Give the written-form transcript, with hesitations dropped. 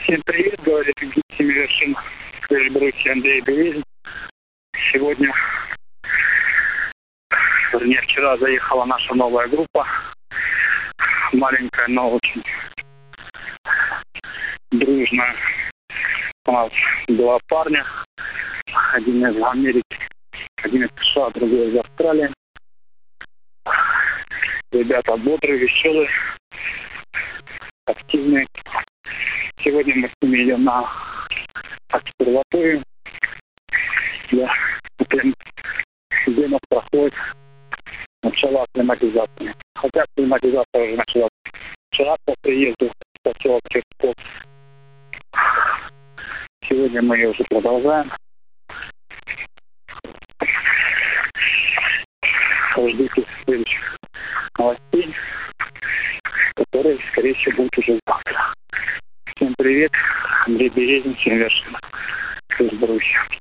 Всем привет, говорит Семи вершин Эльбрусе Андрей Березин. Сегодня, вернее, вчера заехала наша новая группа. Маленькая, но очень дружная. У нас два парня. Один из Америки, один из США, другой из Австралии. Ребята бодрые, веселые, активные. Сегодня мы с ними идем на обсерваторию, где у нас проходит начала акклиматизация. Хотя акклиматизация уже началась вчера по приезду в поселок Чертков. Сегодня мы ее уже продолжаем. Ждите следующих новостей, которые, скорее всего, будут уже завтра. Всем привет, Андрей Березин, Семи вершин Эльбрусе.